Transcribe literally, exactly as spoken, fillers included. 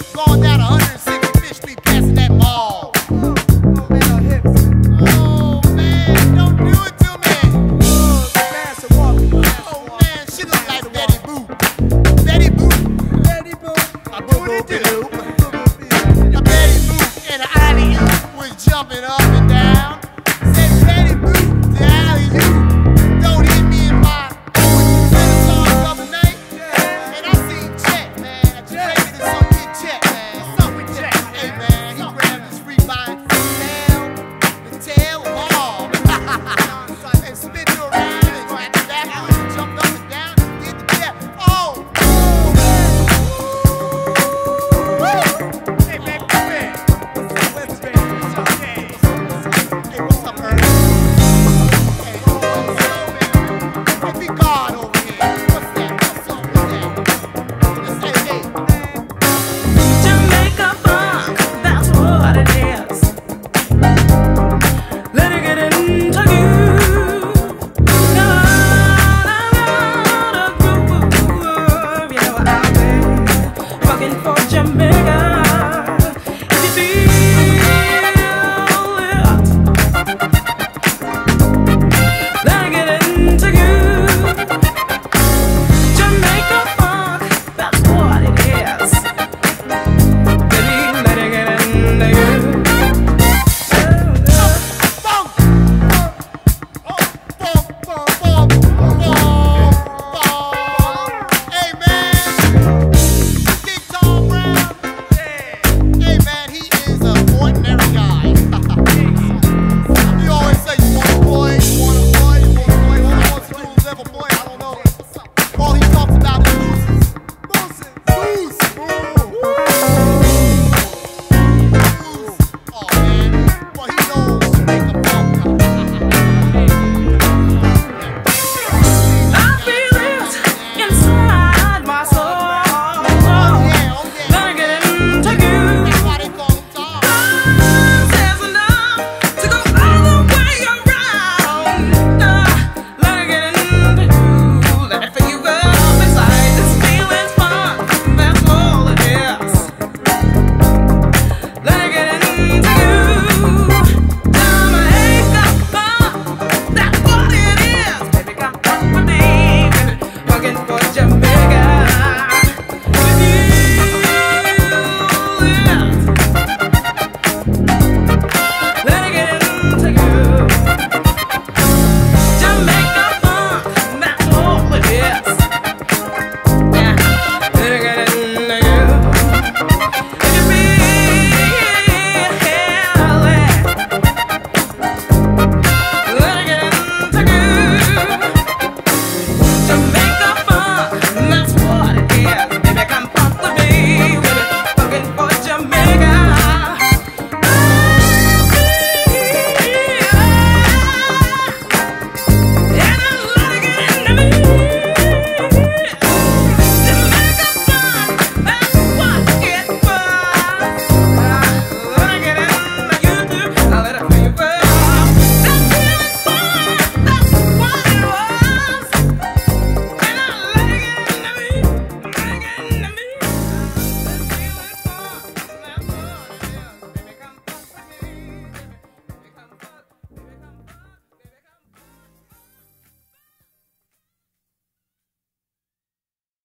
Going down one hundred sixty-fifth Street, passing that ball. Oh man, don't do it to me. Oh man, she look like Betty Boop. Betty Boop. Betty Boop. A booty doo. A Betty Boop and an alley-oop was jumping up and down. Said Betty Boop, the alley-oop. Don't hit me in my. You said the song the other night? And I seen Chet, man. I just played this song with Chet, man. What's up with Chet? Hey man, he grabbed his rebound tail, the tail ball, and spin you around and went backwards and jumped up and down, did the step. Oh! Hey, baby, come here. What's up, baby? What's up, hey? Hey, what's up, Earl? Hey, what's up, man? Hey, be God over here. What's that? What's up with that? Let's say, hey. Jamaica funk, that's what it is. Let it get into you. Got a groove, you know I've been fucking for Jamaica.